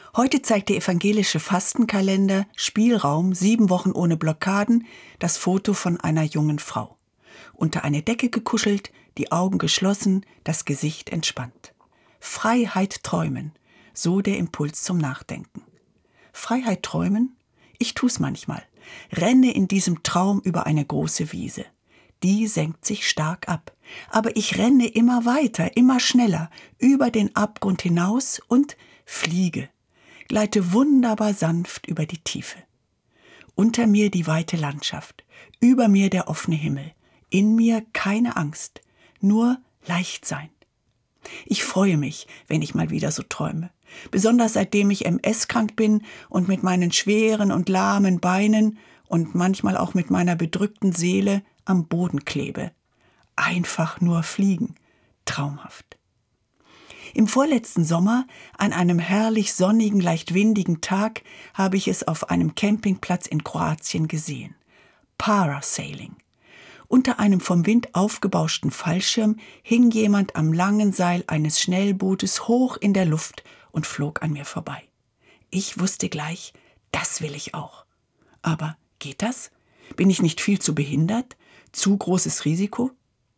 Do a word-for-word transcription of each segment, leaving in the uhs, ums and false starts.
Heute zeigt der evangelische Fastenkalender Spielraum, sieben Wochen ohne Blockaden, das Foto von einer jungen Frau. Unter eine Decke gekuschelt, die Augen geschlossen, das Gesicht entspannt. Freiheit träumen, so der Impuls zum Nachdenken. Freiheit träumen? Ich tu's manchmal. Renne in diesem Traum über eine große Wiese. Die senkt sich stark ab. Aber ich renne immer weiter, immer schneller, über den Abgrund hinaus und fliege. Gleite wunderbar sanft über die Tiefe. Unter mir die weite Landschaft, über mir der offene Himmel, in mir keine Angst, nur Leichtsein. Ich freue mich, wenn ich mal wieder so träume, besonders seitdem ich M S-krank bin und mit meinen schweren und lahmen Beinen und manchmal auch mit meiner bedrückten Seele am Boden klebe. Einfach nur fliegen, traumhaft. Im vorletzten Sommer, an einem herrlich sonnigen, leicht windigen Tag, habe ich es auf einem Campingplatz in Kroatien gesehen. Parasailing. Unter einem vom Wind aufgebauschten Fallschirm hing jemand am langen Seil eines Schnellbootes hoch in der Luft und flog an mir vorbei. Ich wusste gleich, das will ich auch. Aber geht das? Bin ich nicht viel zu behindert? Zu großes Risiko?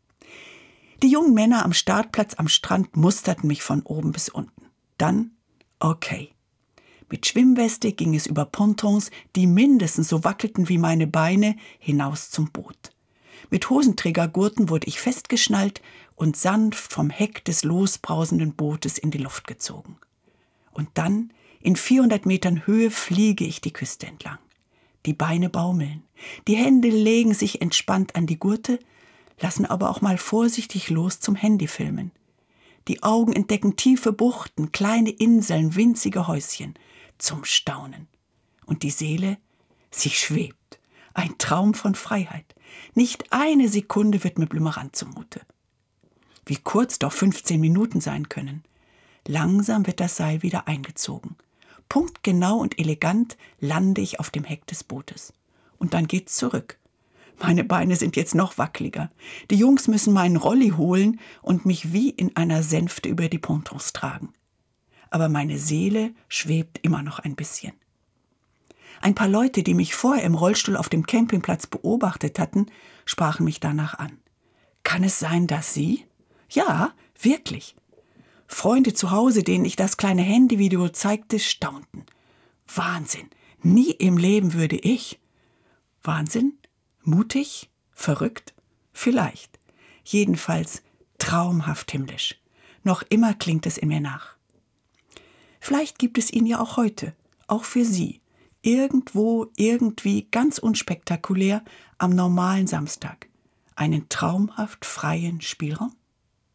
Die jungen Männer am Startplatz am Strand musterten mich von oben bis unten. Dann, okay. Mit Schwimmweste ging es über Pontons, die mindestens so wackelten wie meine Beine, hinaus zum Boot. Mit Hosenträgergurten wurde ich festgeschnallt und sanft vom Heck des losbrausenden Bootes in die Luft gezogen. Und dann, in vierhundert Metern Höhe, fliege ich die Küste entlang. Die Beine baumeln, die Hände legen sich entspannt an die Gurte, lassen aber auch mal vorsichtig los zum Handyfilmen. Die Augen entdecken tiefe Buchten, kleine Inseln, winzige Häuschen, zum Staunen. Und die Seele, sie schwebt, ein Traum von Freiheit. Nicht eine Sekunde wird mir blümerant zumute. Wie kurz doch fünfzehn Minuten sein können. Langsam wird das Seil wieder eingezogen. Punktgenau und elegant lande ich auf dem Heck des Bootes. Und dann geht's zurück. Meine Beine sind jetzt noch wackeliger. Die Jungs müssen meinen Rolli holen und mich wie in einer Sänfte über die Pontons tragen. Aber meine Seele schwebt immer noch ein bisschen. Ein paar Leute, die mich vorher im Rollstuhl auf dem Campingplatz beobachtet hatten, sprachen mich danach an. Kann es sein, dass Sie? Ja, wirklich. Freunde zu Hause, denen ich das kleine Handyvideo zeigte, staunten. Wahnsinn, nie im Leben würde ich. Wahnsinn? Mutig? Verrückt? Vielleicht. Jedenfalls traumhaft himmlisch. Noch immer klingt es in mir nach. Vielleicht gibt es ihn ja auch heute, auch für Sie. Irgendwo, irgendwie, ganz unspektakulär am normalen Samstag. Einen traumhaft freien Spielraum?